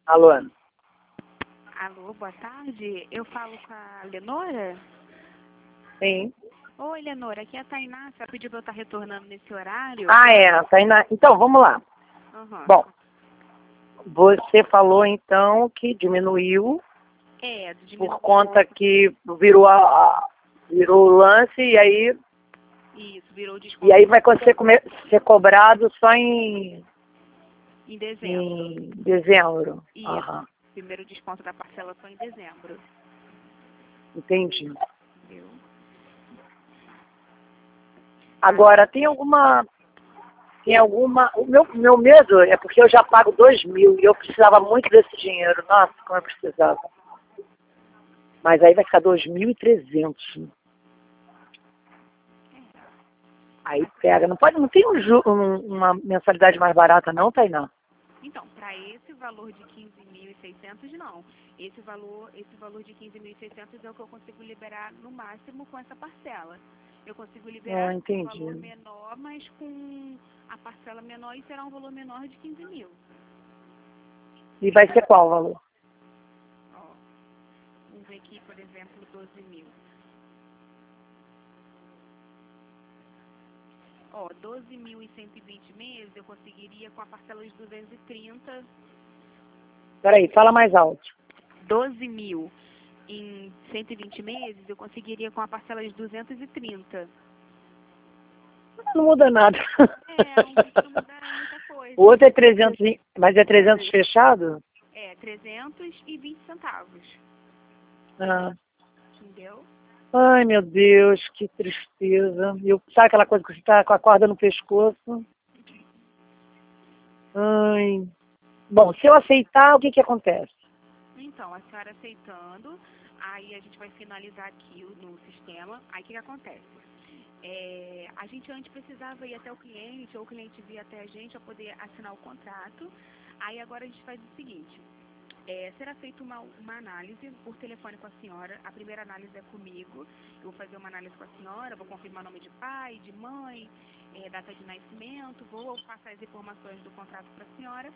Alô? Alô, boa tarde. Eu falo com a Lenora? Sim. Oi, Lenora, aqui é a Tainá. Você pediu pra eu estar retornando nesse horário? Ah, é. Tainá. Então, vamos lá. Uhum. Bom, você falou então que diminuiu por conta que virou virou o lance e aí Isso, virou desconto. E aí vai ser cobrado só em dezembro. em dezembro. Isso. Aham. Primeiro desconto da parcela só em dezembro. Entendi. Viu? Agora, tem alguma... O meu medo é porque eu já pago 2.000 e eu precisava muito desse dinheiro. Nossa, como eu precisava. Mas aí vai ficar 2.300. Aí pega. Não tem uma mensalidade mais barata não, Tainá? Então, para esse valor de 15.600, não. Esse valor de 15.600 é o que eu consigo liberar no máximo com essa parcela. Eu consigo liberar um valor menor, mas com a parcela menor e será um valor menor de 15.000. E vai ser qual o valor? Ó, vamos ver aqui, por exemplo, 12.000. Ó, 12.120 meses eu conseguiria com a parcela de 230. Peraí, fala mais alto. 12.000 em 120 meses eu conseguiria com a parcela de 230. Não muda nada. Não muda muita coisa. O outro é 300, mas é 300 fechado? É, 320 centavos. Ah. Entendeu? Ai, meu Deus, que tristeza. Sabe aquela coisa que você está com a corda no pescoço? Ai. Bom, se eu aceitar, o que acontece? Então, a senhora aceitando, aí a gente vai finalizar aqui no sistema. Aí o que acontece? A gente antes precisava ir até o cliente, ou o cliente vir até a gente para poder assinar o contrato. Aí agora a gente faz o seguinte. Será feita uma análise por telefone com a senhora. A primeira análise é comigo. Eu vou fazer uma análise com a senhora, vou confirmar nome de pai, de mãe, data de nascimento, vou passar as informações do contrato para a senhora.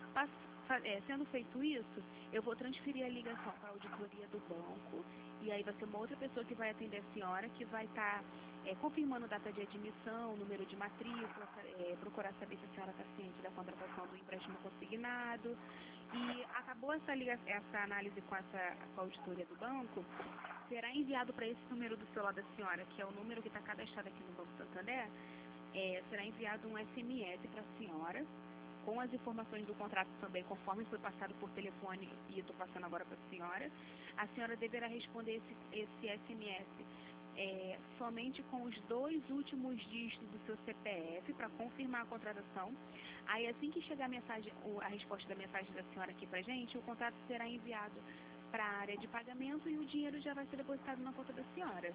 Sendo feito isso, eu vou transferir a ligação para a auditoria do banco e aí vai ser uma outra pessoa que vai atender a senhora, que vai estar confirmando data de admissão, número de matrícula, procurar saber se a senhora está ciente da contratação do empréstimo consignado. E acabou essa análise com a auditoria do banco, será enviado para esse número do celular da senhora, que é o número que está cadastrado aqui no Banco Santander, será enviado um SMS para a senhora, com as informações do contrato também, conforme foi passado por telefone e estou passando agora para a senhora. A senhora deverá responder esse SMS somente com os 2 últimos dígitos do seu CPF para confirmar a contratação. Aí assim que chegar a resposta da mensagem da senhora aqui para a gente, o contrato será enviado para a área de pagamento e o dinheiro já vai ser depositado na conta da senhora.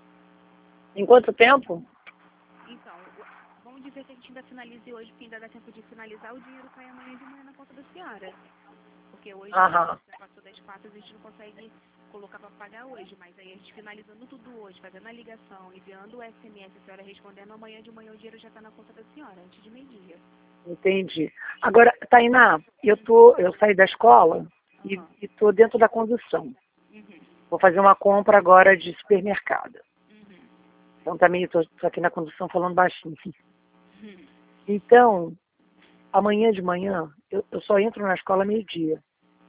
Em quanto tempo? Então, vamos dizer que a gente ainda finalize hoje, porque ainda dá tempo de finalizar, o dinheiro cai amanhã de manhã na conta da senhora. Porque hoje, já passou das 4, a gente não consegue colocar para pagar hoje, mas aí a gente finalizando tudo hoje, fazendo a ligação, enviando o SMS, a senhora respondendo, amanhã de manhã o dinheiro já está na conta da senhora, antes de meio-dia. Entendi. Agora, Tainá, eu saí da escola e estou dentro da condução. Vou fazer uma compra agora de supermercado. Então também estou aqui na condução falando baixinho. Então, amanhã de manhã, eu só entro na escola meio-dia.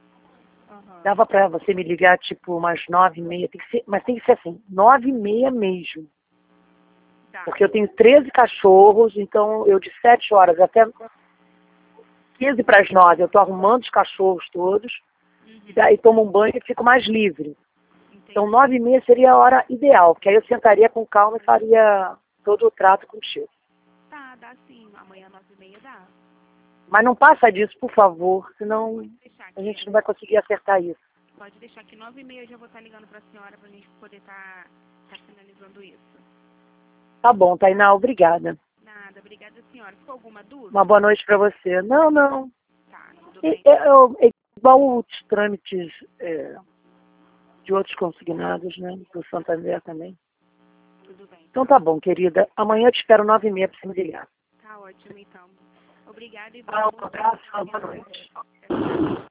Dava para você me ligar tipo umas 9h30, mas tem que ser assim, 9h30 mesmo. Porque eu tenho 13 cachorros, então eu de 7 horas até 15 para as 9 eu estou arrumando os cachorros todos, e daí tomo um banho e fico mais livre. Então 9h30 seria a hora ideal, porque aí eu sentaria com calma e faria todo o trato contigo. Tá, dá sim. Amanhã 9h30 dá. Mas não passa disso, por favor, senão a gente não vai conseguir acertar isso. Pode deixar que 9h30 eu já vou estar ligando para a senhora para a gente poder estar finalizando isso. Tá bom, Tainá, obrigada. Nada, obrigada, senhora. Ficou alguma dúvida? Uma boa noite para você. Não. Tá, tudo bem. É igual os trâmites de outros consignados, né? Do Santander também. Tudo bem. Então tá bom, querida. Amanhã eu te espero 9h30 para você me ligar. Tá ótimo, então. Obrigada e Um abraço, boa noite.